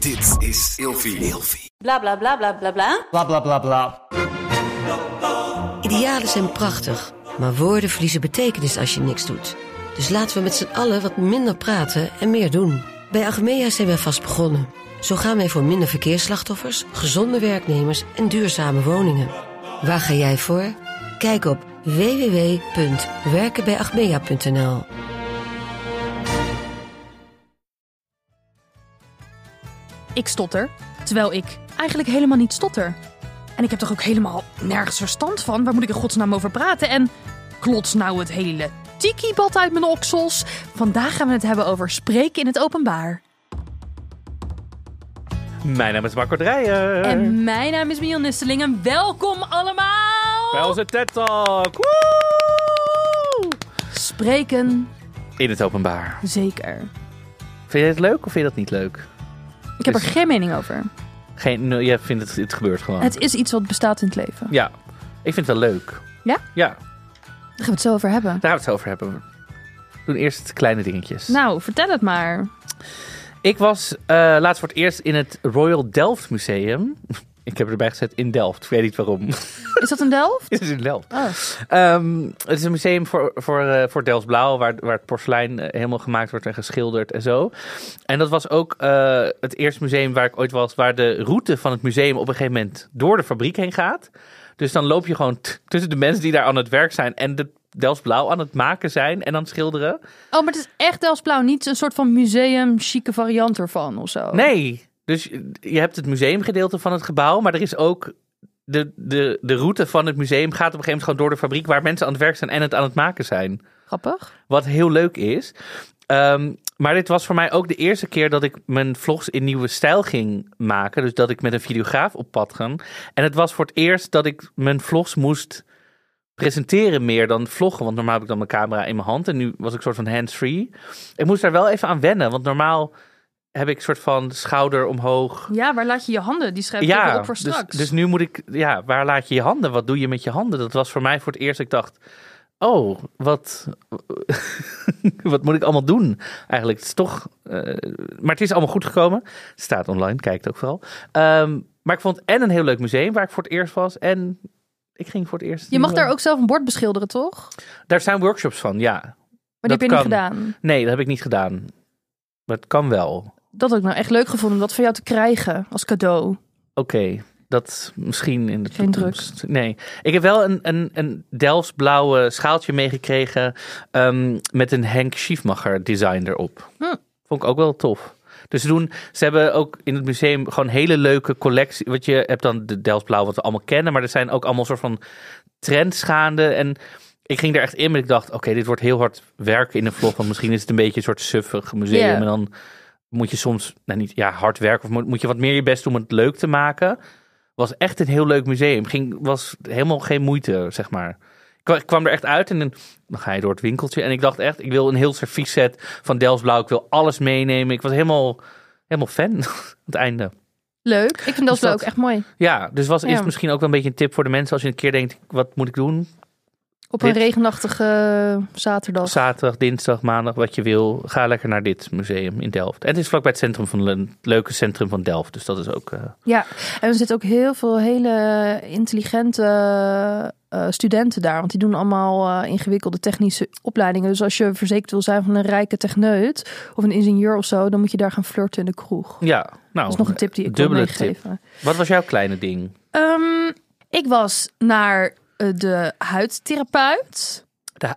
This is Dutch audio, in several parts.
Dit is Ilfie. Bla bla bla bla bla bla. Bla bla bla bla. Idealen zijn prachtig, maar woorden verliezen betekenis als je niks doet. Dus laten we met z'n allen wat minder praten en meer doen. Bij Achmea zijn wij vast begonnen. Zo gaan wij voor minder verkeersslachtoffers, gezonde werknemers en duurzame woningen. Waar ga jij voor? Kijk op www.werkenbijachmea.nl. Ik stotter, terwijl ik eigenlijk helemaal niet stotter. En ik heb toch ook helemaal nergens verstand van? Waar moet ik in godsnaam over praten? En klots nou het hele tiki-bad uit mijn oksels. Vandaag gaan we het hebben over spreken in het openbaar. Mijn naam is Marco Dreyer. En mijn naam is Miel Nisseling en welkom allemaal bij onze TED Talk. Woe! Spreken In het openbaar. zeker. Vind je het leuk of vind je dat niet leuk? Ik heb er geen mening over. Je vindt het gebeurt gewoon. Het is iets wat bestaat in het leven. Ja, ik vind het wel leuk. Ja? Ja, Daar gaan we het zo over hebben. daar gaan we het over hebben. We doen eerst kleine dingetjes. Nou, vertel het maar. Ik was laatst voor het eerst in het Royal Delft Museum. Ik heb erbij gezet in Delft. Ik weet niet waarom. Is dat in Delft? Het is in Delft. Oh. Het is een museum voor Delfts Blauw, waar het porselein helemaal gemaakt wordt en geschilderd en zo. En dat was ook het eerste museum waar ik ooit was, waar de route van het museum op een gegeven moment door de fabriek heen gaat. Dus dan loop je gewoon tussen de mensen die daar aan het werk zijn en de Delfts Blauw aan het maken zijn en aan het schilderen. Oh, maar het is echt Delfts Blauw, niet een soort van museum-chique variant ervan of zo. Nee, dus je hebt het museumgedeelte van het gebouw, maar er is ook de route van het museum gaat op een gegeven moment gewoon door de fabriek waar mensen aan het werk zijn en het aan het maken zijn. Grappig. Wat heel leuk is. Maar dit was voor mij ook de eerste keer dat ik mijn vlogs in nieuwe stijl ging maken. Dus dat ik met een videograaf op pad ging. En het was voor het eerst dat ik mijn vlogs moest presenteren meer dan vloggen. Want normaal heb ik dan mijn camera in mijn hand. En nu was ik een soort van hands-free. Ik moest daar wel even aan wennen. Want normaal heb ik een soort van schouder omhoog. Ja, waar laat je je handen? Die schrijf ik even op voor straks. Dus nu moet ik... Ja, waar laat je je handen? Wat doe je met je handen? Dat was voor mij voor het eerst. Ik dacht... Oh, wat moet ik allemaal doen? Eigenlijk, het is toch... maar het is allemaal goed gekomen. Het staat online, kijk het ook vooral. Maar ik vond het een heel leuk museum waar ik voor het eerst was. En ik ging voor het eerst... Je mag daar ook zelf een bord beschilderen, toch? Daar zijn workshops van, ja. Maar die heb je niet gedaan? Nee, dat heb ik niet gedaan. Maar het kan wel. Dat had ik nou echt leuk gevonden om dat van jou te krijgen als cadeau. Oké. Dat misschien in de Geen toekomst. Nee. Ik heb wel een Delfts blauwe schaaltje meegekregen met een Henk Schiefmacher design erop. Vond ik ook wel tof. Dus ze hebben ook in het museum gewoon hele leuke collectie. Want je hebt dan de Delfts blauw wat we allemaal kennen. Maar er zijn ook allemaal soort van trends gaande. En ik ging er echt in, maar ik dacht, oké, dit wordt heel hard werken in een vlog. Want misschien is het een beetje een soort suffig museum. Yeah. En dan moet je soms hard werken. Of moet je wat meer je best doen om het leuk te maken. Was echt een heel leuk museum. Was helemaal geen moeite, zeg maar. Ik kwam er echt uit en dan ga je door het winkeltje. En ik dacht echt, ik wil een heel serviesset van Delfts Blauw. Ik wil alles meenemen. Ik was helemaal fan aan het einde. Leuk. Ik vind Delfts Blauw ook echt mooi. Ja, dus is misschien ook wel een beetje een tip voor de mensen. Als je een keer denkt, wat moet ik doen? Op een regenachtige zaterdag. Zaterdag, dinsdag, maandag, wat je wil. Ga lekker naar dit museum in Delft. En het is vlakbij het centrum van het leuke centrum van Delft. Dus dat is ook... Ja, en er zitten ook heel veel hele intelligente studenten daar. Want die doen allemaal ingewikkelde technische opleidingen. Dus als je verzekerd wil zijn van een rijke techneut of een ingenieur of zo, dan moet je daar gaan flirten in de kroeg. Ja, nou... Dat is nog een tip die ik wil meegeven. Wat was jouw kleine ding? Ik was naar de huidtherapeut.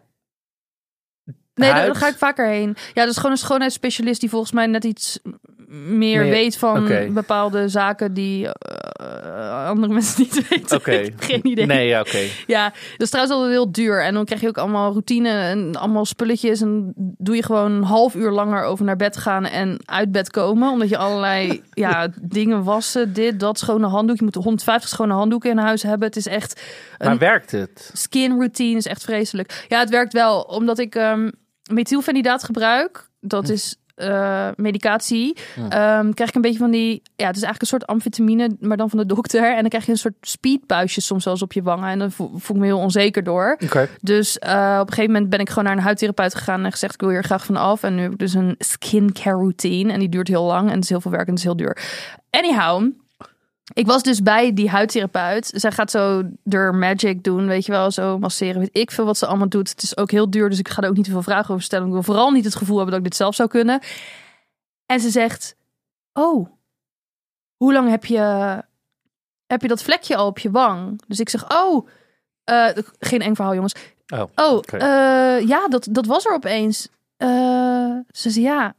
Daar ga ik vaker heen. Ja, dat is gewoon een schoonheidsspecialist die volgens mij net iets meer weet van bepaalde zaken die andere mensen niet weten. Oké. Ik heb geen idee. Nee, ja, oké. Ja, dat is trouwens altijd heel duur. En dan krijg je ook allemaal routine en allemaal spulletjes. En doe je gewoon een half uur langer over naar bed gaan en uit bed komen. Omdat je allerlei dingen wassen, dit, dat, schone handdoek. Je moet 150 schone handdoeken in huis hebben. Het is echt... Maar werkt het? Skin routine is echt vreselijk. Ja, het werkt wel. Omdat ik methylfenidaat gebruik. Dat is medicatie. Krijg ik een beetje van die... Ja, het is eigenlijk een soort amfetamine, maar dan van de dokter. En dan krijg je een soort speedbuisjes soms zelfs op je wangen. En dan voel ik me heel onzeker door. Okay. Dus op een gegeven moment ben ik gewoon naar een huidtherapeut gegaan en gezegd, ik wil hier graag van af. En nu heb ik dus een skincare routine. En die duurt heel lang en het is heel veel werk en het is heel duur. Anyhow... Ik was dus bij die huidtherapeut. Zij gaat zo door magic doen, weet je wel, zo masseren. Weet ik veel wat ze allemaal doet. Het is ook heel duur, dus ik ga er ook niet te veel vragen over stellen. Ik wil vooral niet het gevoel hebben dat ik dit zelf zou kunnen. En ze zegt, hoe lang heb je dat vlekje al op je wang? Dus ik zeg, geen eng verhaal, jongens. Okay. Ja, dat was er opeens. Ze zei, ja.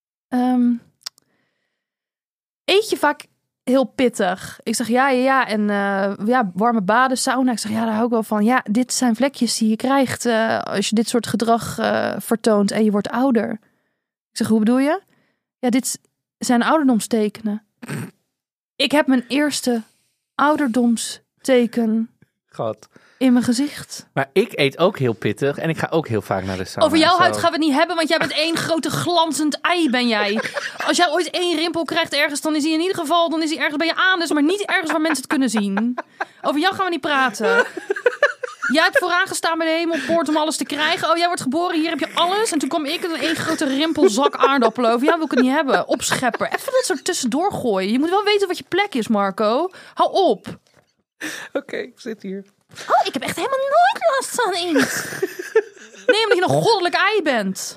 Eet je vaak heel pittig? Ik zeg ja. En warme baden, sauna. Ik zeg daar hou ik wel van. Ja, dit zijn vlekjes die je krijgt als je dit soort gedrag vertoont en je wordt ouder. Ik zeg, hoe bedoel je? Ja, dit zijn ouderdomstekenen. Ik heb mijn eerste ouderdomsteken in mijn gezicht. Maar ik eet ook heel pittig en ik ga ook heel vaak naar de sauna. Over jouw huid gaan we het niet hebben, want jij bent één grote glanzend ei, ben jij. Als jij ooit 1 rimpel krijgt ergens, dan is hij in ieder geval ergens bij je anus, maar niet ergens waar mensen het kunnen zien. Over jou gaan we niet praten. Jij hebt vooraan gestaan bij de hemelpoort om alles te krijgen. Jij wordt geboren, hier heb je alles. En toen kwam ik en 1 grote rimpelzak aardappelen. Over jou wil ik het niet hebben. Opschepper. Even dat soort tussendoor gooien. Je moet wel weten wat je plek is, Marco. Hou op. Oké, ik zit hier. Ik heb echt helemaal nooit last van iets. Nee, omdat je een goddelijk ei bent.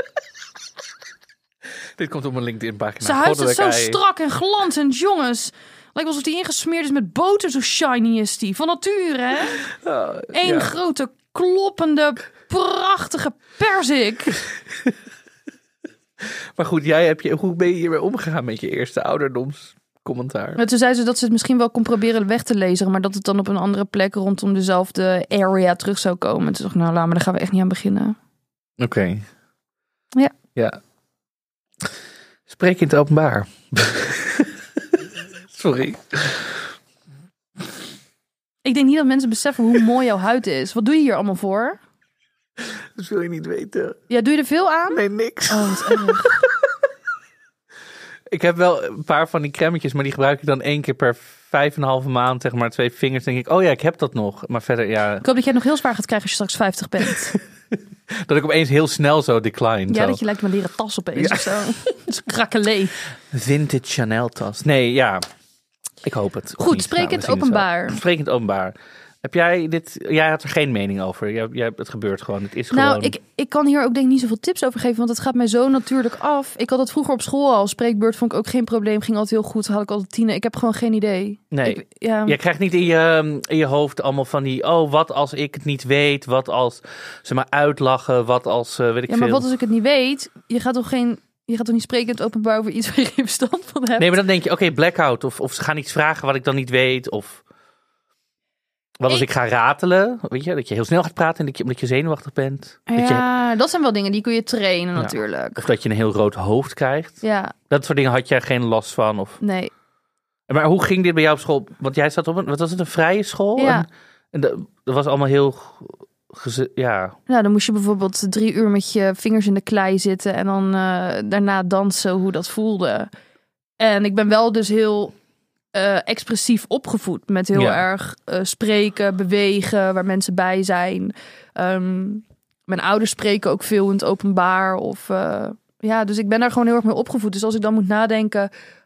Dit komt op mijn LinkedIn-pagina. Zijn huid is zo strak en glanzend, jongens. Lijkt alsof die ingesmeerd is met boter. Zo shiny is die. Van nature, hè? Eén grote, kloppende, prachtige perzik. Maar goed, hoe ben je hiermee omgegaan met je eerste ouderdomscommentaar? Maar toen zei ze dat ze het misschien wel kon proberen weg te lezen, maar dat het dan op een andere plek rondom dezelfde area terug zou komen. En toen dacht ik, laat maar, daar gaan we echt niet aan beginnen. Oké. Ja. Spreek in het openbaar. Sorry. Ik denk niet dat mensen beseffen hoe mooi jouw huid is. Wat doe je hier allemaal voor? Dat wil je niet weten. Ja, doe je er veel aan? Nee, niks. Wat erg. Ik heb wel een paar van die crèmetjes, maar die gebruik ik dan 1 keer per 5,5 maand, zeg maar 2 vingers. Denk ik, ik heb dat nog. Maar verder, ja. Ik hoop dat jij het nog heel zwaar gaat krijgen als je straks 50 bent. Dat ik opeens heel snel zo decline. Ja, dat je lijkt me een leren tas opeens of zo. Zo'n krakkelee. Vintage Chanel tas. Nee, ja. Ik hoop het. Goed, spreek in het openbaar. Spreek in het openbaar. Heb jij dit... Jij had er geen mening over. Het gebeurt gewoon. Het is gewoon... Ik kan hier ook denk ik niet zoveel tips over geven, want het gaat mij zo natuurlijk af. Ik had het vroeger op school al. Spreekbeurt vond ik ook geen probleem. Ging altijd heel goed. Had ik altijd 10. Ik heb gewoon geen idee. Nee. Jij krijgt niet in je hoofd allemaal van die... wat als ik het niet weet? Wat als ze maar uitlachen? Wat als weet ik veel? Ja, maar wat als ik het niet weet? Je gaat toch niet spreken in het openbaar over iets waar je geen verstand van hebt? Nee, maar dan denk je, blackout. Of ze gaan iets vragen wat ik dan niet weet. Of... Wat als ik ga ratelen, weet je, dat je heel snel gaat praten en omdat je zenuwachtig bent. Dat zijn wel dingen die kun je trainen natuurlijk. Of dat je een heel rood hoofd krijgt. Ja. Dat soort dingen had jij geen last van? Of... Nee. Maar hoe ging dit bij jou op school? Want jij zat op een vrije school? Ja. En dat was allemaal heel... Ja. Nou, dan moest je bijvoorbeeld 3 uur met je vingers in de klei zitten en dan daarna dansen hoe dat voelde. En ik ben wel dus heel... expressief opgevoed met heel erg spreken, bewegen, waar mensen bij zijn. Mijn ouders spreken ook veel in het openbaar. Dus ik ben daar gewoon heel erg mee opgevoed. Dus als ik dan moet nadenken,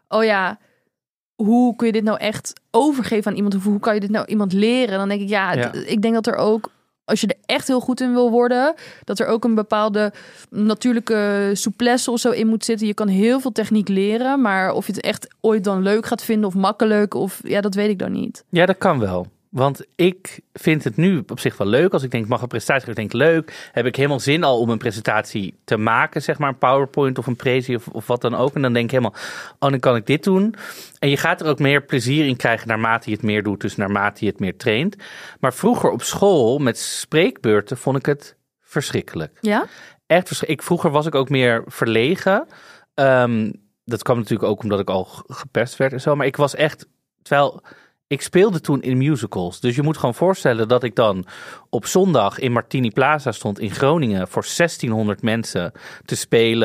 hoe kun je dit nou echt overgeven aan iemand? Of hoe kan je dit nou iemand leren? Dan denk ik, ik denk dat er ook, als je er echt heel goed in wil worden, dat er ook een bepaalde natuurlijke souplesse of zo in moet zitten. Je kan heel veel techniek leren, maar of je het echt ooit dan leuk gaat vinden of makkelijk, dat weet ik dan niet. Ja, dat kan wel. Want ik vind het nu op zich wel leuk. Als ik denk, ik mag een presentatie geven, denk ik leuk. Heb ik helemaal zin al om een presentatie te maken, zeg maar een PowerPoint of een prezi of wat dan ook. En dan denk ik helemaal, dan kan ik dit doen. En je gaat er ook meer plezier in krijgen naarmate je het meer doet, dus naarmate je het meer traint. Maar vroeger op school met spreekbeurten vond ik het verschrikkelijk. Ja? Echt verschrikkelijk. Vroeger was ik ook meer verlegen. Dat kwam natuurlijk ook omdat ik al gepest werd en zo. Maar ik was echt, terwijl... Ik speelde toen in musicals. Dus je moet gewoon voorstellen dat ik dan op zondag in Martini Plaza stond in Groningen voor 1600 mensen te spelen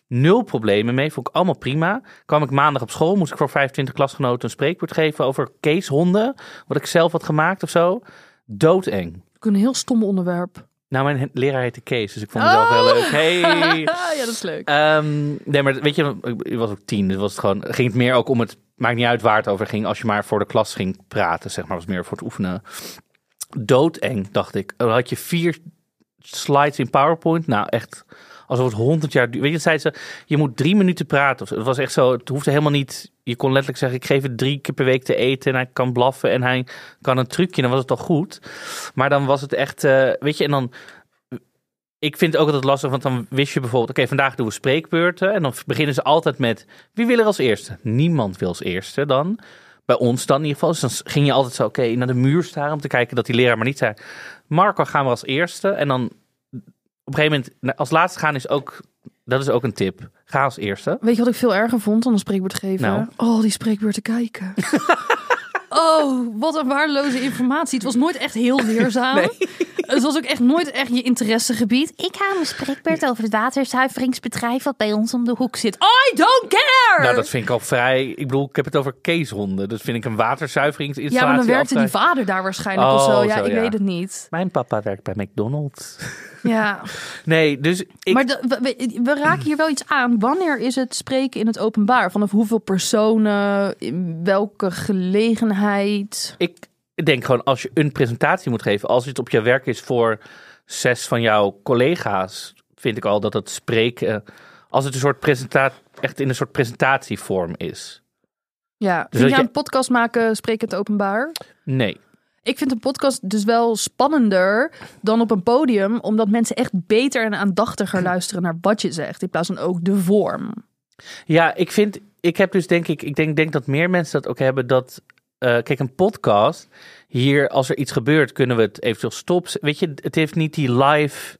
0 problemen mee. Vond ik allemaal prima. Kwam ik maandag op school. Moest ik voor 25 klasgenoten een spreekwoord geven over keeshonden. Wat ik zelf had gemaakt of zo. Doodeng. Een heel stom onderwerp. Nou, mijn leraar heette Kees, dus ik vond mezelf heel leuk. Hey. Ja, dat is leuk. Nee, maar weet je, ik was ook 10. Dus was het gewoon, ging het meer ook om het, maakt niet uit waar het over ging. Als je maar voor de klas ging praten, zeg maar, was meer voor het oefenen. Doodeng, dacht ik. Dan had je 4 slides in PowerPoint. Nou, echt, alsof het 100 jaar duurde. Weet je, zei ze, je moet 3 minuten praten. Het was echt zo, het hoefde helemaal niet. Je kon letterlijk zeggen, ik geef het 3 keer per week te eten en hij kan blaffen en hij kan een trucje. Dan was het al goed. Maar dan was het echt, weet je, en dan... Ik vind het ook altijd lastig, want dan wist je bijvoorbeeld... Oké, vandaag doen we spreekbeurten. En dan beginnen ze altijd met... Wie wil er als eerste? Niemand wil als eerste dan. Bij ons dan in ieder geval. Dus dan ging je altijd zo naar de muur staan... om te kijken dat die leraar maar niet zei... Marco, gaan we als eerste. En dan op een gegeven moment... Als laatste gaan is ook... Dat is ook een tip. Ga als eerste. Weet je wat ik veel erger vond dan een spreekbeurt geven? Nou. Oh, die spreekbeurten kijken. Oh, wat een waardeloze informatie. Het was nooit echt heel leerzaam. Nee. Het was ook echt nooit echt je interessegebied. Ik hou een spreekbeurt over het waterzuiveringsbedrijf wat bij ons om de hoek zit. I don't care! Nou, dat vind ik al vrij... Ik bedoel, ik heb het over keeshonden. Dus vind ik een waterzuiveringsinstallatie... Ja, maar dan werkte die altijd... vader daar waarschijnlijk of Oh, zo. Ja, zo, ik ja. weet het niet. Mijn papa werkt bij McDonald's. Ja. Nee, dus ik... Maar we raken hier wel iets aan. Wanneer is het spreken in het openbaar? Vanaf hoeveel personen? In welke gelegenheid? Ik denk gewoon, als je een presentatie moet geven, als het op je werk is voor 6 van jouw collega's, vind ik al dat het spreken, als het een soort echt in een soort presentatievorm is. Ja, Dus vind je dat aan een podcast maken spreken in het openbaar? Nee. Ik vind een podcast dus wel spannender dan op een podium, omdat mensen echt beter en aandachtiger luisteren naar wat je zegt, in plaats van ook de vorm. Ja, ik heb dus ik denk dat meer mensen dat ook hebben, dat, kijk, een podcast, hier, als er iets gebeurt, kunnen we het eventueel stoppen. Weet je, het heeft niet die live,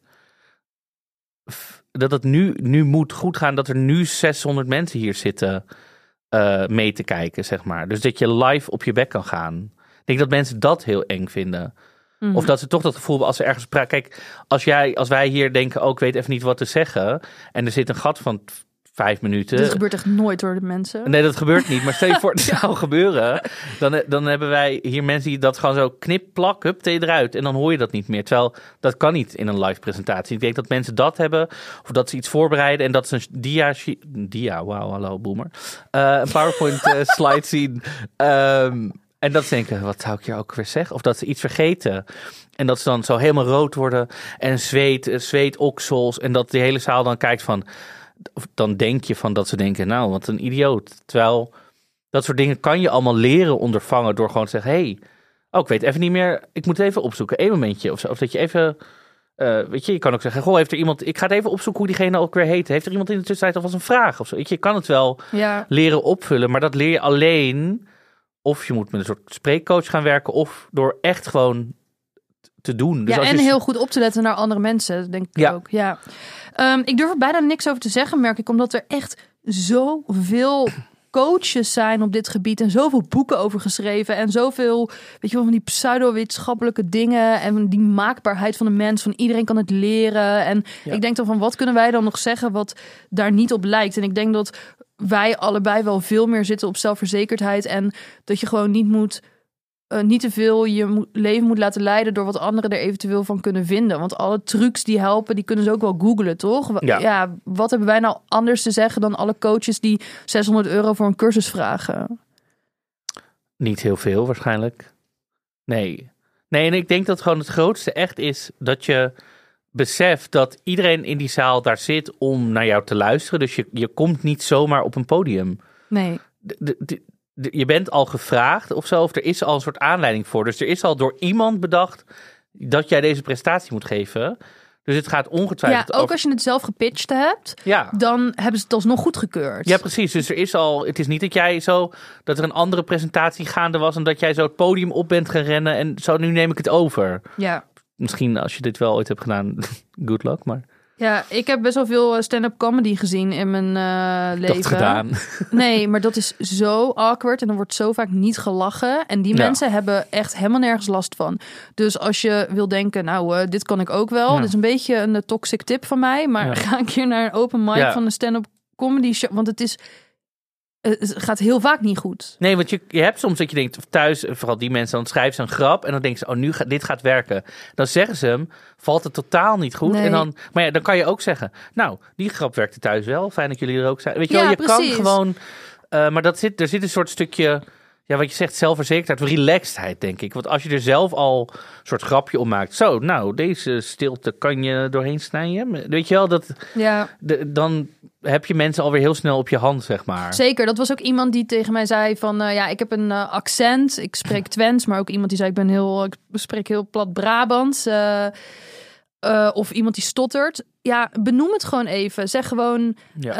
dat het nu moet goed gaan, dat er nu 600 mensen hier zitten mee te kijken, zeg maar. Dus dat je live op je bek kan gaan. Ik denk dat mensen dat heel eng vinden. Mm-hmm. Of dat ze toch dat gevoel hebben als ze ergens praten. Kijk, als wij hier denken, ik weet even niet wat te zeggen. En er zit een gat van 5 minuten. Dit gebeurt echt nooit door de mensen. Nee, dat gebeurt niet. Maar stel je voor, het zou gebeuren. Dan hebben wij hier mensen die dat gewoon zo knip, plak, hup, thee eruit. En dan hoor je dat niet meer. Terwijl, dat kan niet in een live presentatie. Ik denk dat mensen dat hebben. Of dat ze iets voorbereiden. En dat ze een wauw, hallo, boomer. Een PowerPoint slide zien. En dat ze denken, wat zou ik hier ook weer zeggen? Of dat ze iets vergeten. En dat ze dan zo helemaal rood worden. En zweetoksels. En dat die hele zaal dan kijkt van... Dan denk je van dat ze denken, nou, wat een idioot. Terwijl, dat soort dingen kan je allemaal leren ondervangen door gewoon te zeggen, hey, ik weet even niet meer, ik moet het even opzoeken, 1 momentje of zo. Of dat je even, weet je kan ook zeggen, heeft er iemand, ik ga het even opzoeken hoe diegene ook weer heet. Heeft er iemand in de tussentijd alvast een vraag of zo? Weet je kan het wel leren opvullen, maar dat leer je alleen, of je moet met een soort spreekcoach gaan werken, of door echt gewoon te doen. Dus ja, als en je... heel goed op te letten naar andere mensen, denk ik ook. Ja. Ik durf er bijna niks over te zeggen, merk ik, omdat er echt zoveel coaches zijn op dit gebied en zoveel boeken over geschreven en zoveel, weet je wel, van die pseudo-wetenschappelijke dingen en die maakbaarheid van de mens, van iedereen kan het leren. En ik denk dan van, wat kunnen wij dan nog zeggen wat daar niet op lijkt? En ik denk dat wij allebei wel veel meer zitten op zelfverzekerdheid en dat je gewoon niet te veel je leven moet laten leiden door wat anderen er eventueel van kunnen vinden. Want alle trucs die helpen, die kunnen ze ook wel googlen, toch? Ja, wat hebben wij nou anders te zeggen dan alle coaches die €600 voor een cursus vragen? Niet heel veel waarschijnlijk. Nee, en ik denk dat gewoon het grootste echt is dat je beseft dat iedereen in die zaal daar zit om naar jou te luisteren. Dus je komt niet zomaar op een podium. Nee. Je bent al gevraagd of zo, of er is al een soort aanleiding voor. Dus er is al door iemand bedacht dat jij deze prestatie moet geven. Dus het gaat ongetwijfeld ook als je het zelf gepitcht hebt, dan hebben ze het alsnog goedgekeurd. Ja, precies. Dus er is al, het is niet dat jij dat er een andere presentatie gaande was en dat jij zo het podium op bent gaan rennen en zo, nu neem ik het over. Ja. Misschien als je dit wel ooit hebt gedaan, good luck, maar... Ja, ik heb best wel veel stand-up comedy gezien in mijn leven. Dat gedaan. Nee, maar dat is zo awkward en er wordt zo vaak niet gelachen. En die mensen hebben echt helemaal nergens last van. Dus als je wil denken, dit kan ik ook wel. Dit is een beetje een toxic tip van mij. Maar ga een keer naar een open mic van een stand-up comedy show, want het gaat heel vaak niet goed. Nee, want je hebt soms dat je denkt, thuis, vooral die mensen, dan schrijven ze een grap en dan denken ze, dit gaat werken. Dan zeggen ze hem, valt het totaal niet goed. Nee. En dan kan je ook zeggen, nou, die grap werkte thuis wel. Fijn dat jullie er ook zijn. Weet je wel, je precies. kan gewoon, maar er zit een soort stukje, ja, wat je zegt, zelfverzekerdheid, relaxedheid, denk ik. Want als je er zelf al een soort grapje om maakt, zo, nou, deze stilte kan je doorheen snijden. Weet je wel, dan heb je mensen alweer heel snel op je hand, zeg maar. Zeker, dat was ook iemand die tegen mij zei van... ik heb een accent, ik spreek Twents... maar ook iemand die zei, ik spreek heel plat Brabants... of iemand die stottert. Ja, benoem het gewoon even. Zeg gewoon...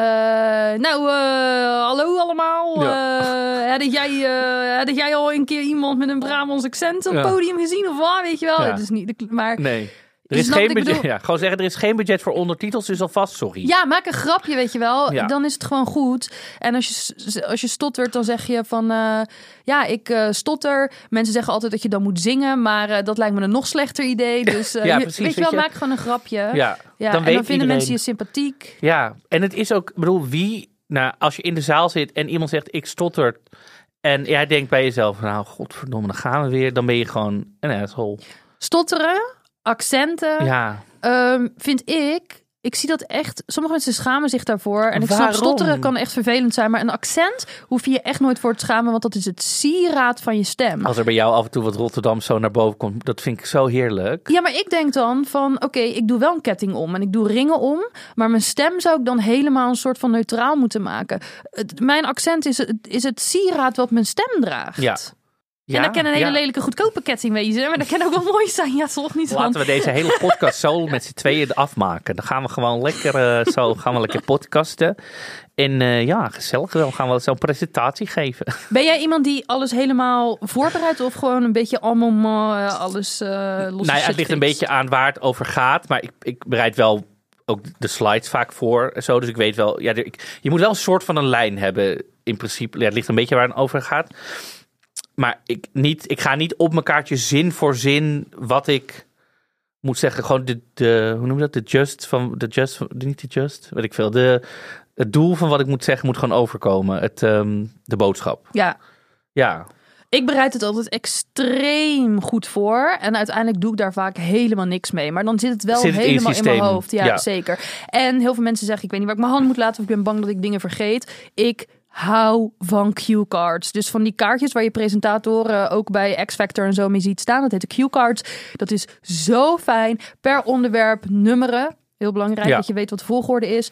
hallo allemaal. Ja. Had jij al een keer iemand met een Brabants accent op het podium gezien? Of wat? Weet je wel? Ja. Het is niet... Maar... Nee. Er is geen budget. Gewoon zeggen, er is geen budget voor ondertitels, dus alvast sorry. Ja, maak een grapje, weet je wel. Ja. Dan is het gewoon goed. En als je stottert, dan zeg je van... ik stotter. Mensen zeggen altijd dat je dan moet zingen. Maar dat lijkt me een nog slechter idee. Dus precies, weet je wel, maak gewoon een grapje. Ja, dan weet vinden iedereen... mensen je sympathiek. Ja, en het is ook, als je in de zaal zit en iemand zegt, ik stotter... en jij denkt bij jezelf, nou, godverdomme, dan gaan we weer. Dan ben je gewoon een asshole. Stotteren... accenten, vind ik zie dat echt, sommige mensen schamen zich daarvoor. En ik snap, stotteren kan echt vervelend zijn, maar een accent hoef je je echt nooit voor te schamen, want dat is het sieraad van je stem. Als er bij jou af en toe wat Rotterdam zo naar boven komt, dat vind ik zo heerlijk. Ja, maar ik denk dan van, oké, ik doe wel een ketting om en ik doe ringen om, maar mijn stem zou ik dan helemaal een soort van neutraal moeten maken. Mijn accent is het sieraad wat mijn stem draagt. Ja. En dat kan een hele lelijke goedkope ketting wezen. Maar dat kan ook wel mooi zijn. Ja, toch niet. Laten we deze hele podcast zo met z'n tweeën afmaken. Dan gaan we gewoon lekker podcasten. En gezellig. Dan gaan we zo'n presentatie geven. Ben jij iemand die alles helemaal voorbereidt? Of gewoon een beetje allemaal alles los? Nou ja, het ligt een beetje aan waar het over gaat. Maar ik bereid wel ook de slides vaak voor. Zo, dus ik weet wel. Ja, je moet wel een soort van een lijn hebben. In principe. Ja, het ligt een beetje waar het over gaat. Maar ik ga niet op mijn kaartje zin voor zin wat ik moet zeggen. Gewoon hoe noem je dat? Weet ik veel. Het doel van wat ik moet zeggen moet gewoon overkomen. De boodschap. Ja. Ja. Ik bereid het altijd extreem goed voor. En uiteindelijk doe ik daar vaak helemaal niks mee. Maar dan zit het wel helemaal in mijn hoofd. Ja, zeker. En heel veel mensen zeggen, ik weet niet waar ik mijn hand moet laten. Of ik ben bang dat ik dingen vergeet. Ik hou van cue cards. Dus van die kaartjes waar je presentatoren ook bij X Factor en zo mee ziet staan. Dat heet de cue cards. Dat is zo fijn. Per onderwerp nummeren. Heel belangrijk dat je weet wat de volgorde is.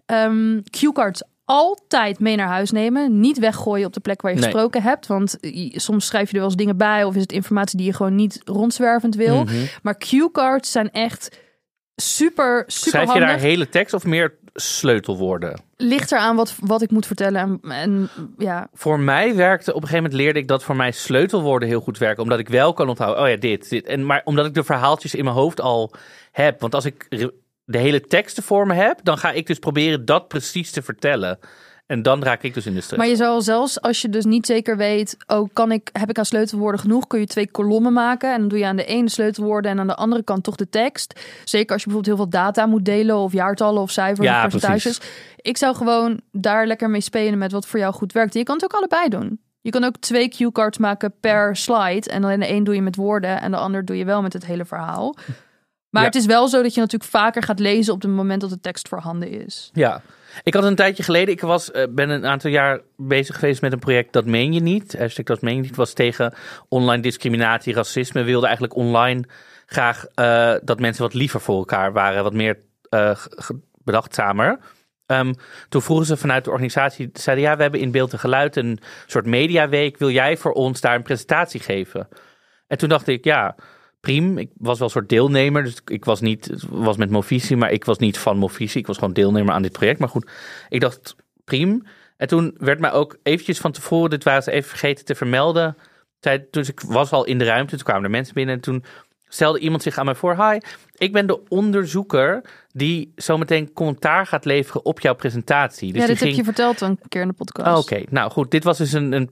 Cue cards altijd mee naar huis nemen. Niet weggooien op de plek waar je gesproken hebt. Want soms schrijf je er wel eens dingen bij. Of is het informatie die je gewoon niet rondzwervend wil. Mm-hmm. Maar cue cards zijn echt super Schrijf je daar hele tekst of meer sleutelwoorden? Ligt eraan wat ik moet vertellen. En ja. Voor mij werkte, op een gegeven moment leerde ik dat voor mij sleutelwoorden heel goed werken. Omdat ik wel kan onthouden, oh ja, dit. Maar omdat ik de verhaaltjes in mijn hoofd al heb. Want als ik de hele teksten voor me heb, dan ga ik dus proberen dat precies te vertellen. En dan raak ik dus in de stress. Maar je zou zelfs, als je dus niet zeker weet, heb ik aan sleutelwoorden genoeg, kun je 2 kolommen maken. En dan doe je aan de ene sleutelwoorden en aan de andere kant toch de tekst. Zeker als je bijvoorbeeld heel veel data moet delen of jaartallen of cijfers of percentages. Precies. Ik zou gewoon daar lekker mee spelen met wat voor jou goed werkt. Je kan het ook allebei doen. Je kan ook 2 cue cards maken per slide. En dan de een doe je met woorden en de ander doe je wel met het hele verhaal. Maar het is wel zo dat je natuurlijk vaker gaat lezen op het moment dat de tekst voorhanden is. Ja. Ik had een tijdje geleden, ik ben een aantal jaar bezig geweest met een project Dat Meen Je Niet. Dat Meen Je Niet was tegen online discriminatie, racisme. We wilden eigenlijk online graag dat mensen wat liever voor elkaar waren, wat meer bedachtzamer. Toen vroegen ze vanuit de organisatie, zeiden we hebben in Beeld en Geluid een soort mediaweek. Wil jij voor ons daar een presentatie geven? En toen dacht ik, prima. Ik was wel een soort deelnemer. Dus ik was met Movisie, maar ik was niet van Movisie. Ik was gewoon deelnemer aan dit project. Maar goed, ik dacht, prima. En toen werd mij ook eventjes van tevoren, dit waren ze even vergeten te vermelden. Dus ik was al in de ruimte, toen kwamen er mensen binnen. En toen stelde iemand zich aan mij voor. Hi, ik ben de onderzoeker die zometeen commentaar gaat leveren op jouw presentatie. Dus dit heb je verteld een keer in de podcast. Oké, nou goed. Dit was dus een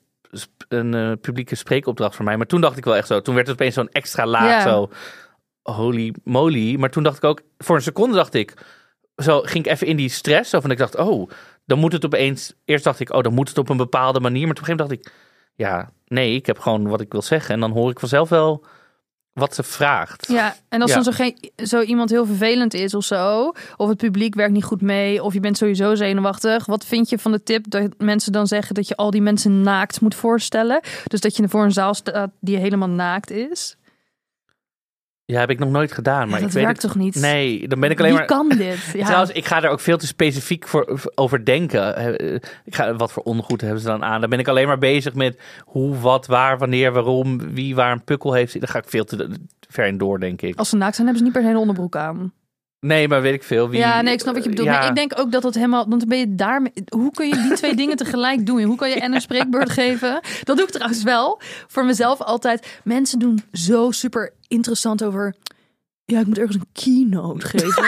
publieke spreekopdracht voor mij. Maar toen dacht ik wel echt zo. Toen werd het opeens zo'n extra laag zo. Holy moly. Maar toen dacht ik ook, voor een seconde dacht ik, zo ging ik even in die stress. Zo van ik dacht, dan moet het opeens... Eerst dacht ik, dan moet het op een bepaalde manier. Maar op een gegeven moment dacht ik, ja, nee, ik heb gewoon wat ik wil zeggen. En dan hoor ik vanzelf wel wat ze vraagt. Ja, en als dan zo iemand heel vervelend is of zo, of het publiek werkt niet goed mee, of je bent sowieso zenuwachtig. Wat vind je van de tip dat mensen dan zeggen dat je al die mensen naakt moet voorstellen? Dus dat je voor een zaal staat die helemaal naakt is? Ja, heb ik nog nooit gedaan. Maar dat ik weet werkt toch niet? Nee, dan ben ik alleen Wie maar... kan dit? Ja. Trouwens, ik ga er ook veel te specifiek over denken. Wat voor ondergoed hebben ze dan aan? Dan ben ik alleen maar bezig met hoe, wat, waar, wanneer, waarom, wie waar een pukkel heeft. Daar ga ik veel te ver in door, denk ik. Als ze naakt zijn, hebben ze niet per se een onderbroek aan. Nee, maar weet ik veel. Wie... Ja, nee, ik snap wat je bedoelt. Ja. Nee, ik denk ook dat het helemaal... Want dan ben je daarmee... Hoe kun je die twee dingen tegelijk doen? Hoe kan je en een spreekbeurt geven? Dat doe ik trouwens wel. Voor mezelf altijd. Mensen doen zo super interessant over... Ja, ik moet ergens een keynote geven.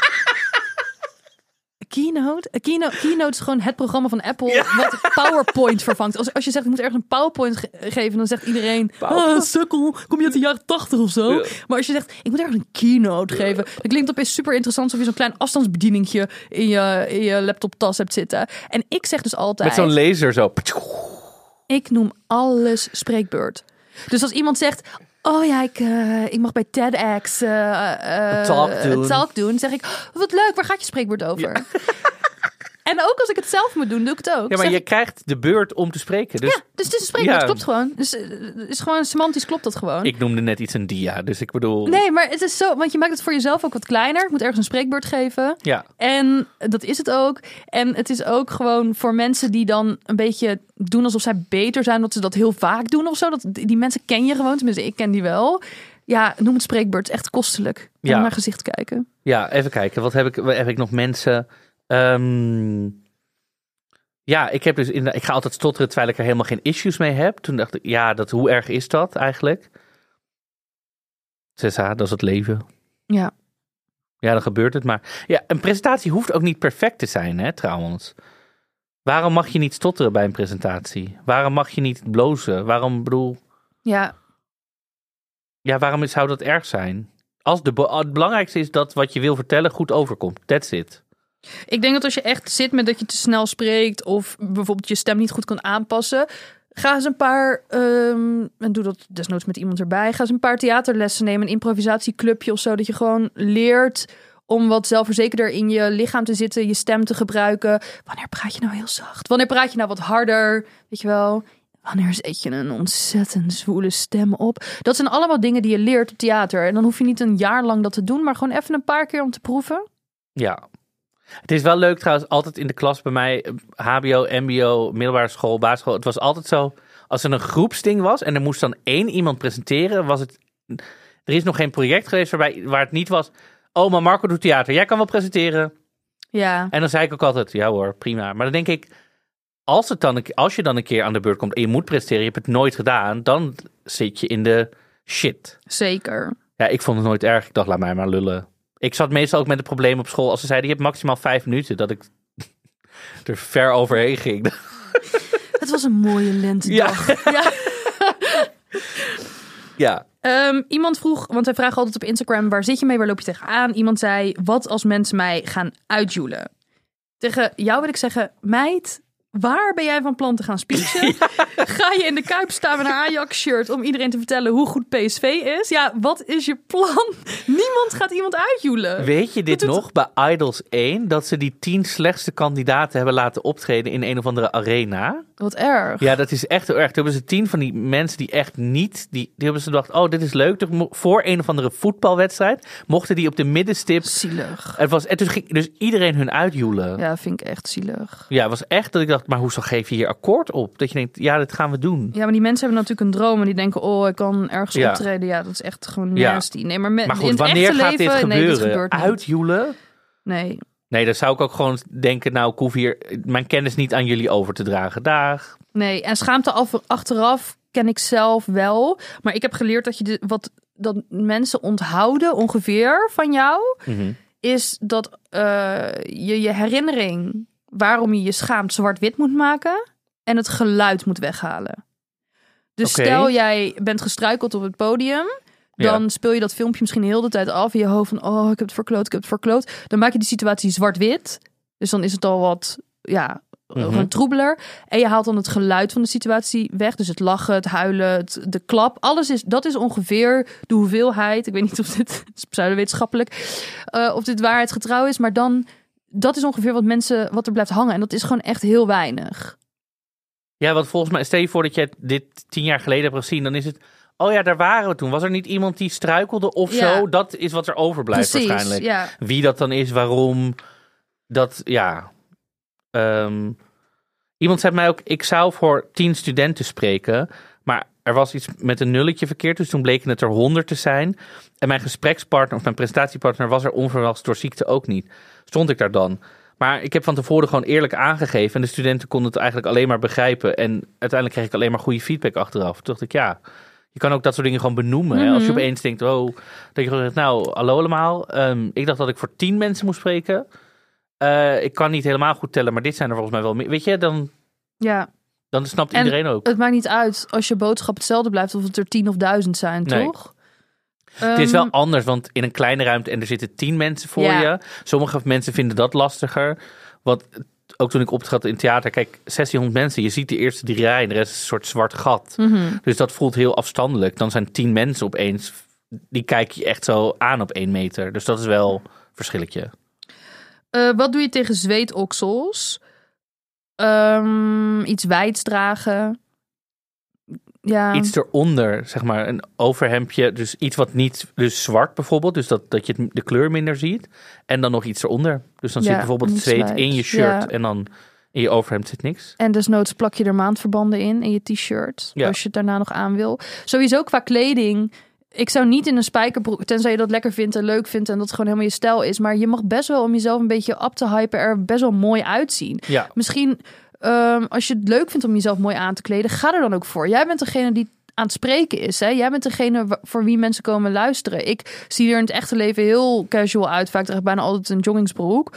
Keynote is gewoon het programma van Apple wat PowerPoint vervangt. Als je zegt, ik moet ergens een PowerPoint geven, dan zegt iedereen, sukkel, kom je uit de jaren 80 of zo? Ja. Maar als je zegt, ik moet ergens een keynote geven, dan klinkt opeens super interessant, alsof je zo'n klein afstandsbedieningje in je laptoptas hebt zitten. En ik zeg dus altijd... Met zo'n laser zo. Ik noem alles spreekbeurt. Dus als iemand zegt... Oh ja, ik mag bij TEDx talk doen. Dan zeg ik, wat leuk, waar gaat je spreekwoord over? Ja. En ook als ik het zelf moet doen, doe ik het ook. Ja, maar je krijgt de beurt om te spreken. Dus... Ja, dus het is een spreekwoord, klopt gewoon. Dus is gewoon semantisch klopt dat gewoon. Ik noemde net iets een dia, dus ik bedoel... Nee, maar het is zo, want je maakt het voor jezelf ook wat kleiner. Ik moet ergens een spreekbeurt geven. Ja. En dat is het ook. En het is ook gewoon voor mensen die dan een beetje doen alsof zij beter zijn, dat ze dat heel vaak doen of zo. Die mensen ken je gewoon, tenminste ik ken die wel. Ja, noem het spreekbeurt, echt kostelijk. En naar mijn gezicht kijken. Ja, even kijken. Wat heb ik nog mensen... Ja, ik heb dus ik ga altijd stotteren terwijl ik er helemaal geen issues mee heb. Toen dacht ik, hoe erg is dat eigenlijk? 6H, dat is het leven. Ja. Ja, dan gebeurt het maar. Ja, een presentatie hoeft ook niet perfect te zijn, hè, trouwens. Waarom mag je niet stotteren bij een presentatie? Waarom mag je niet blozen? Ja. Ja, waarom zou dat erg zijn? Het belangrijkste is dat wat je wil vertellen goed overkomt. That's it. Ik denk dat als je echt zit met dat je te snel spreekt of bijvoorbeeld je stem niet goed kan aanpassen, ga eens een paar, en doe dat desnoods met iemand erbij, ga eens een paar theaterlessen nemen, een improvisatieclubje of zo, dat je gewoon leert om wat zelfverzekerder in je lichaam te zitten, je stem te gebruiken. Wanneer praat je nou heel zacht? Wanneer praat je nou wat harder? Weet je wel? Wanneer zet je een ontzettend zwoele stem op? Dat zijn allemaal dingen die je leert op theater. En dan hoef je niet een jaar lang dat te doen, maar gewoon even een paar keer om te proeven. Ja. Het is wel leuk trouwens, altijd in de klas bij mij, HBO, MBO, middelbare school, basisschool. Het was altijd zo, als er een groepsding was en er moest dan 1 iemand presenteren, was het... Er is nog geen project geweest waar het niet was, oh, maar Marco doet theater, jij kan wel presenteren. Ja. En dan zei ik ook altijd, ja hoor, prima. Maar dan denk ik, als je dan een keer aan de beurt komt en je moet presenteren, je hebt het nooit gedaan, dan zit je in de shit. Zeker. Ja, ik vond het nooit erg. Ik dacht, laat mij maar lullen. Ik zat meestal ook met het probleem op school. Als ze zeiden, je hebt maximaal 5 minuten. Dat ik er ver overheen ging. Het was een mooie lentedag. Ja. Ja. Iemand vroeg, want wij vragen altijd op Instagram, waar zit je mee, waar loop je tegenaan? Iemand zei, wat als mensen mij gaan uitjoelen? Tegen jou wil ik zeggen, meid, waar ben jij van plan te gaan speechen? Ja. Ga je in de Kuip staan met een Ajax-shirt om iedereen te vertellen hoe goed PSV is? Ja, wat is je plan? Niemand gaat iemand uitjoelen. Weet je dit nog? Bij Idols 1, dat ze die 10 slechtste kandidaten hebben laten optreden in een of andere arena. Wat erg. Ja, dat is echt heel erg. Toen hebben ze 10 van die mensen die echt niet... Die hebben ze gedacht, oh, dit is leuk. Voor een of andere voetbalwedstrijd mochten die op de middenstip... Zielig. En toen ging dus iedereen hun uitjoelen. Ja, vind ik echt zielig. Ja, het was echt dat ik dacht, maar hoezo geef je hier akkoord op? Dat je denkt, ja, dit gaan we doen. Ja, maar die mensen hebben natuurlijk een droom en die denken, oh, ik kan ergens optreden. Ja, dat is echt gewoon nasty. Nee, maar goed, in wanneer het gaat echte dit leven, gebeuren? Nee, dit gebeurt niet. Uitjoelen? Nee. Nee, dan zou ik ook gewoon denken, nou, ik hoef hier mijn kennis niet aan jullie over te dragen. Dag. Nee, en schaamte achteraf ken ik zelf wel. Maar ik heb geleerd dat dat mensen onthouden ongeveer van jou, is dat je herinnering waarom je je schaamt zwart-wit moet maken en het geluid moet weghalen. Dus stel jij bent gestruikeld op het podium, Dan speel je dat filmpje misschien heel de tijd af in je hoofd van, oh, ik heb het verkloot. Dan maak je die situatie zwart-wit. Dus dan is het al wat, gewoon troebeler. En je haalt dan het geluid van de situatie weg. Dus het lachen, het huilen, de klap. Dat is ongeveer de hoeveelheid. Ik weet niet of dit is pseudowetenschappelijk, of dit waarheidsgetrouw is. Maar dan, dat is ongeveer wat er blijft hangen. En dat is gewoon echt heel weinig. Ja, want volgens mij, stel je voor dat je dit 10 jaar geleden hebt gezien, dan is het, oh ja, daar waren we toen. Was er niet iemand die struikelde of zo? Dat is wat er overblijft waarschijnlijk. Ja. Wie dat dan is, waarom, dat, iemand zei mij ook, ik zou voor 10 studenten spreken, maar er was iets met een nulletje verkeerd, dus toen bleken het er 100 te zijn. En mijn gesprekspartner of mijn presentatiepartner was er onverwachts door ziekte ook niet. Stond ik daar dan? Maar ik heb van tevoren gewoon eerlijk aangegeven en de studenten konden het eigenlijk alleen maar begrijpen. En uiteindelijk kreeg ik alleen maar goede feedback achteraf. Toen dacht ik, je kan ook dat soort dingen gewoon benoemen. Hè? Als je opeens denkt, dat je gewoon zegt, nou, hallo allemaal. Ik dacht dat ik voor 10 mensen moest spreken. Ik kan niet helemaal goed tellen, maar dit zijn er volgens mij wel meer. Weet je, dan snapt iedereen ook. Het maakt niet uit als je boodschap hetzelfde blijft of het er 10 of 1000 zijn, toch? Het is wel anders, want in een kleine ruimte en er zitten 10 mensen voor je. Sommige mensen vinden dat lastiger. Want ook toen ik optrad in theater, kijk, 1600 mensen. Je ziet de eerste 3 rijen en de rest is een soort zwart gat. Mm-hmm. Dus dat voelt heel afstandelijk. Dan zijn 10 mensen opeens, die kijk je echt zo aan op 1 meter. Dus dat is wel een verschilletje. Wat doe je tegen zweetoksels? Iets wijds dragen. Ja. Iets eronder, zeg maar, een overhemdje. Dus iets wat niet, dus zwart bijvoorbeeld. Dus dat je de kleur minder ziet. En dan nog iets eronder. Dus dan zit bijvoorbeeld het zweet in je shirt. En dan in je overhemd zit niks. En desnoods plak je er maandverbanden in je t-shirt. Als je het daarna nog aan wil. Sowieso qua kleding. Ik zou niet in een spijkerbroek, tenzij je dat lekker vindt en leuk vindt en dat gewoon helemaal je stijl is. Maar je mag best wel, om jezelf een beetje up te hypen, er best wel mooi uitzien. Ja. Misschien als je het leuk vindt om jezelf mooi aan te kleden, ga er dan ook voor. Jij bent degene die aan het spreken is. Hè? Jij bent degene voor wie mensen komen luisteren. Ik zie er in het echte leven heel casual uit. Vaak draag ik bijna altijd een joggingsbroek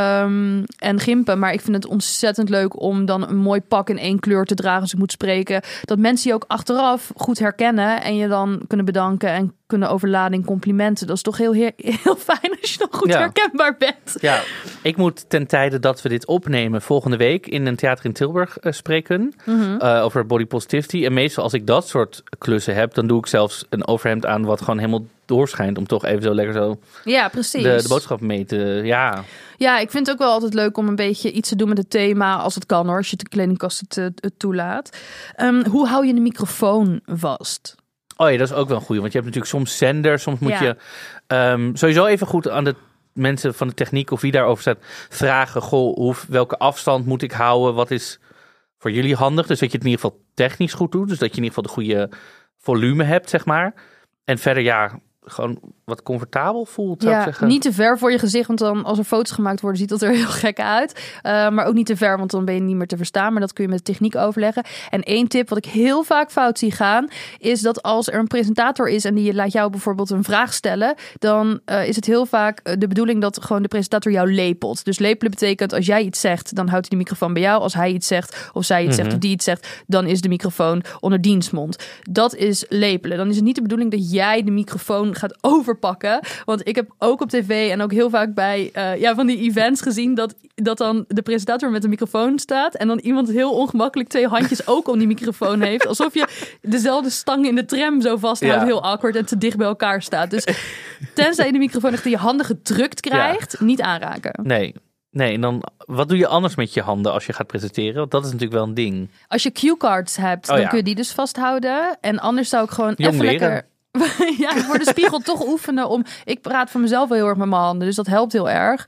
en gimpen. Maar ik vind het ontzettend leuk om dan een mooi pak in 1 kleur te dragen als ik moet spreken. Dat mensen je ook achteraf goed herkennen en je dan kunnen bedanken en kunnen overladen in complimenten. Dat is toch heel fijn als je dan goed herkenbaar bent. Ja, ik moet ten tijde dat we dit opnemen volgende week in een theater in Tilburg spreken over body positivity. En meestal als ik dat soort klussen heb, dan doe ik zelfs een overhemd aan wat gewoon helemaal doorschijnt om toch even zo lekker zo precies. De boodschap mee te... Ja, ik vind het ook wel altijd leuk om een beetje iets te doen met het thema, als het kan hoor, als je de kledingkast het toelaat. Hoe hou je de microfoon vast? Oh ja, dat is ook wel een goeie. Want je hebt natuurlijk soms zender. Soms moet je sowieso even goed aan de mensen van de techniek of wie daarover staat vragen. Goh, welke afstand moet ik houden? Wat is voor jullie handig? Dus dat je het in ieder geval technisch goed doet. Dus dat je in ieder geval de goede volume hebt, zeg maar. En verder gewoon wat comfortabel voelt, zou ik zeggen. Niet te ver voor je gezicht, want dan als er foto's gemaakt worden, ziet dat er heel gek uit. Maar ook niet te ver, want dan ben je niet meer te verstaan. Maar dat kun je met de techniek overleggen. En 1 tip, wat ik heel vaak fout zie gaan, is dat als er een presentator is en die laat jou bijvoorbeeld een vraag stellen, dan is het heel vaak de bedoeling dat gewoon de presentator jou lepelt. Dus lepelen betekent, als jij iets zegt, dan houdt hij de microfoon bij jou. Als hij iets zegt, of zij iets zegt, of die iets zegt, dan is de microfoon onder dienstmond. Dat is lepelen. Dan is het niet de bedoeling dat jij de microfoon gaat overpakken. Want ik heb ook op tv en ook heel vaak bij van die events gezien dat dan de presentator met de microfoon staat en dan iemand heel ongemakkelijk 2 handjes ook om die microfoon heeft. Alsof je dezelfde stang in de tram zo vasthoudt, heel awkward en te dicht bij elkaar staat. Dus tenzij je de microfoon echt in je handen gedrukt krijgt, niet aanraken. Nee, en dan, wat doe je anders met je handen als je gaat presenteren? Want dat is natuurlijk wel een ding. Als je cue-cards hebt, dan kun je die dus vasthouden. En anders zou ik gewoon even lekker voor de spiegel toch oefenen om... Ik praat voor mezelf wel heel erg met mijn handen, dus dat helpt heel erg.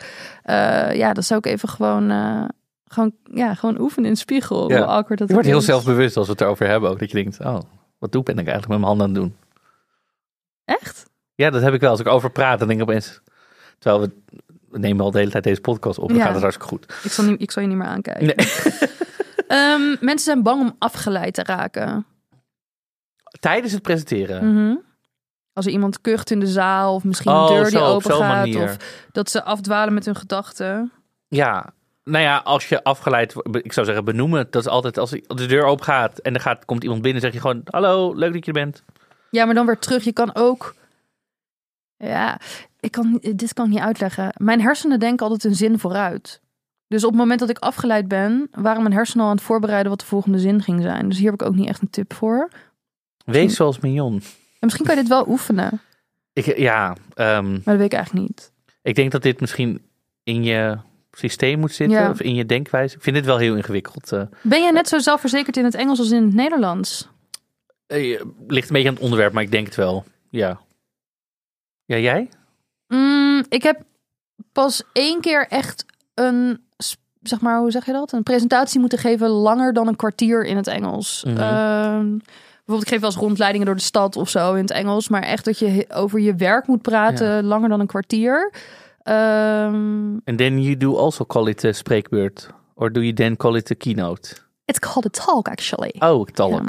Dat zou ik even gewoon oefenen in de spiegel. Ja. Hoe awkward dat je wordt is. heel zelfbewust als we het erover hebben ook. Dat je denkt, wat ben ik eigenlijk met mijn handen aan het doen? Echt? Ja, dat heb ik wel. Als ik over praat, dan denk ik opeens... Terwijl we nemen al de hele tijd deze podcast op. Dan gaat het hartstikke goed. Ik zal je niet meer aankijken. Nee. Mensen zijn bang om afgeleid te raken. Tijdens het presenteren? Mm-hmm. Als er iemand kucht in de zaal, of misschien een deur die open gaat, of dat ze afdwalen met hun gedachten. Ja, nou ja, als je afgeleid wordt, ik zou zeggen benoemen. Dat is altijd als de deur open gaat en komt iemand binnen, zeg je gewoon, hallo, leuk dat je er bent. Ja, maar dan weer terug. Je kan ook Ja, dit kan ik niet uitleggen. Mijn hersenen denken altijd een zin vooruit. Dus op het moment dat ik afgeleid ben, waren mijn hersenen al aan het voorbereiden wat de volgende zin ging zijn. Dus hier heb ik ook niet echt een tip voor. Wees zoals Mignon. En misschien kan je dit wel oefenen. Maar dat weet ik eigenlijk niet. Ik denk dat dit misschien in je systeem moet zitten of in je denkwijze. Ik vind dit wel heel ingewikkeld. Ben jij net zo zelfverzekerd in het Engels als in het Nederlands? Ligt een beetje aan het onderwerp, maar ik denk het wel. Ja. Ja, jij? Ik heb pas 1 keer echt een, zeg maar, hoe zeg je dat? Een presentatie moeten geven langer dan een kwartier in het Engels. Bijvoorbeeld, ik geef wel eens rondleidingen door de stad of zo in het Engels. Maar echt dat je over je werk moet praten langer dan een kwartier. And then you do also call it a spreekbeurt. Or do you then call it a keynote? It's called a talk, actually. Oh, talk.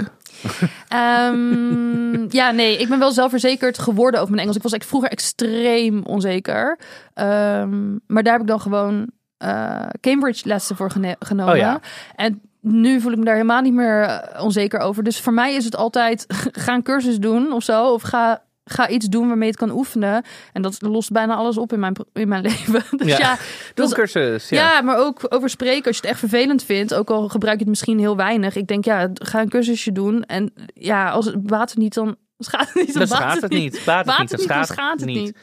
Nee, ik ben wel zelfverzekerd geworden over mijn Engels. Ik was vroeger extreem onzeker. Maar daar heb ik dan gewoon Cambridge lessen voor genomen. Oh, ja. En nu voel ik me daar helemaal niet meer onzeker over. Dus voor mij is het altijd, ga een cursus doen of zo. Of ga iets doen waarmee je het kan oefenen. En dat lost bijna alles op in mijn leven. Dus doe een cursus. Ja, maar ook over spreken als je het echt vervelend vindt. Ook al gebruik je het misschien heel weinig. Ik denk, ga een cursusje doen. En ja, als het baat het niet, dan schaadt het niet. Dan schaadt het niet. Baat het niet.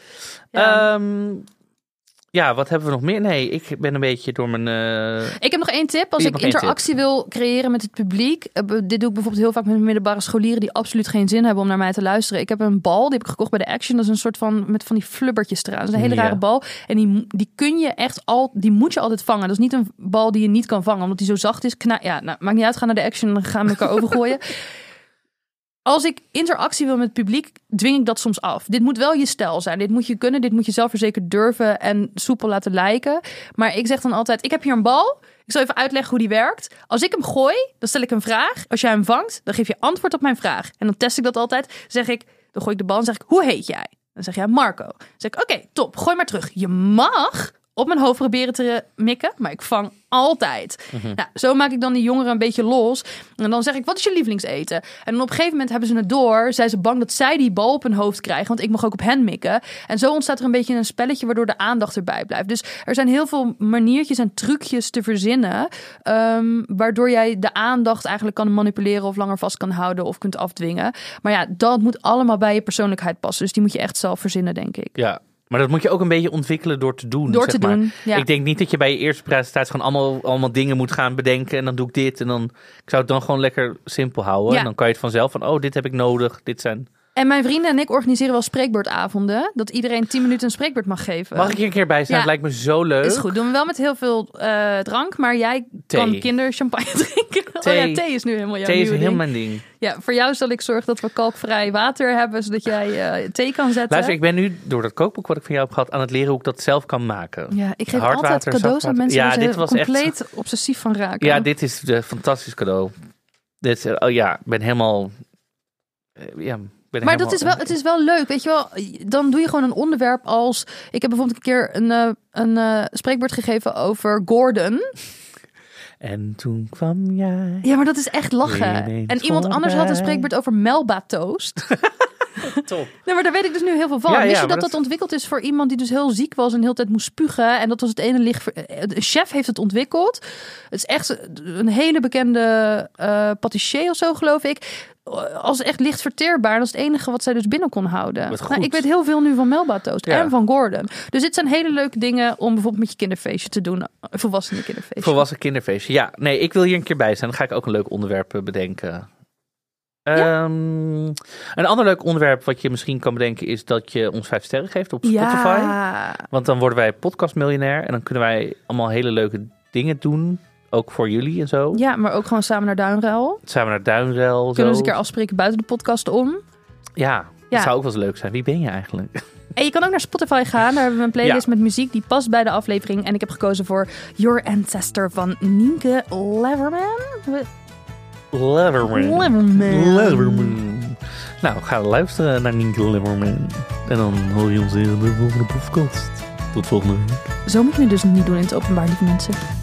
Ja, wat hebben we nog meer? Nee, ik ben een beetje door mijn... Ik heb nog 1 tip. Als ik interactie wil creëren met het publiek. Dit doe ik bijvoorbeeld heel vaak met middelbare scholieren die absoluut geen zin hebben om naar mij te luisteren. Ik heb een bal, die heb ik gekocht bij de Action. Dat is een soort van, met van die flubbertjes eraan. Dat is een hele rare bal. En die kun je echt die moet je altijd vangen. Dat is niet een bal die je niet kan vangen, omdat die zo zacht is. Maakt niet uit, ga naar de Action en dan gaan we elkaar overgooien. Als ik interactie wil met het publiek, dwing ik dat soms af. Dit moet wel je stijl zijn. Dit moet je kunnen. Dit moet je zelfverzekerd durven en soepel laten lijken. Maar ik zeg dan altijd, ik heb hier een bal. Ik zal even uitleggen hoe die werkt. Als ik hem gooi, dan stel ik een vraag. Als jij hem vangt, dan geef je antwoord op mijn vraag. En dan test ik dat altijd. Dan gooi ik de bal en zeg ik, hoe heet jij? Dan zeg jij Marco. Dan zeg ik, oké, top, gooi maar terug. Je mag op mijn hoofd proberen te mikken, maar ik vang altijd. Nou, zo maak ik dan die jongeren een beetje los. En dan zeg ik, wat is je lievelingseten? En dan op een gegeven moment hebben ze het door. Zijn ze bang dat zij die bal op hun hoofd krijgen, want ik mag ook op hen mikken. En zo ontstaat er een beetje een spelletje waardoor de aandacht erbij blijft. Dus er zijn heel veel maniertjes en trucjes te verzinnen, waardoor jij de aandacht eigenlijk kan manipuleren of langer vast kan houden of kunt afdwingen. Maar ja, dat moet allemaal bij je persoonlijkheid passen. Dus die moet je echt zelf verzinnen, denk ik. Ja. Maar dat moet je ook een beetje ontwikkelen door te doen. Ja. Ik denk niet dat je bij je eerste presentatie gewoon allemaal dingen moet gaan bedenken. En dan doe ik dit. En dan, ik zou het dan gewoon lekker simpel houden. Ja. En dan kan je het vanzelf van, dit heb ik nodig. Dit zijn... En mijn vrienden en ik organiseren wel spreekbeurtavonden. Dat iedereen 10 minuten een spreekbeurt mag geven. Mag ik hier een keer bij staan? Het lijkt me zo leuk. Is goed. Doen we wel met heel veel drank. Maar jij kan kinderchampagne drinken. Thee is nu helemaal jouw Thee is nieuwe heel ding. mijn ding. Ja, voor jou zal ik zorgen dat we kalkvrij water hebben. Zodat jij thee kan zetten. Luister, ik ben nu door dat kookboek wat ik van jou heb gehad aan het leren hoe ik dat zelf kan maken. Ja, ik geef altijd cadeaus aan mensen waar ze compleet obsessief van raken. Ja, dit is een fantastisch cadeau. Ik ben helemaal... Maar het is wel leuk, weet je wel. Dan doe je gewoon een onderwerp als... Ik heb bijvoorbeeld een keer een spreekbeurt gegeven over Gordon. En toen kwam jij... Ja, maar dat is echt lachen. En iemand anders had een spreekbeurt over Melba toast. Top. Nee, maar daar weet ik dus nu heel veel van. Ja, Wist je dat ontwikkeld is voor iemand die dus heel ziek was en de hele tijd moest spugen? En dat was het ene licht. De chef heeft het ontwikkeld. Het is echt een hele bekende patissier of zo, geloof ik. Als echt licht verteerbaar. Dat is het enige wat zij dus binnen kon houden. Nou, ik weet heel veel nu van Melba toast en van Gordon. Dus dit zijn hele leuke dingen om bijvoorbeeld met je kinderfeestje te doen. Volwassen kinderfeestje. Ja. Nee, ik wil hier een keer bij zijn. Dan ga ik ook een leuk onderwerp bedenken. Ja. Een ander leuk onderwerp wat je misschien kan bedenken is dat je ons 5 sterren geeft op Spotify. Ja. Want dan worden wij podcastmiljonair en dan kunnen wij allemaal hele leuke dingen doen. Ook voor jullie en zo. Ja, maar ook gewoon samen naar Duinruil. Kunnen we eens een keer afspreken buiten de podcast om. Ja, dat zou ook wel eens leuk zijn. Wie ben je eigenlijk? En je kan ook naar Spotify gaan. Daar hebben we een playlist met muziek die past bij de aflevering. En ik heb gekozen voor Your Ancestor van Nienke Leverman. Nou, ga luisteren naar Nienke Leverman. En dan hoor je ons in de volgende podcast. Tot volgende week. Zo moet je het dus niet doen in het openbaar, lieve mensen.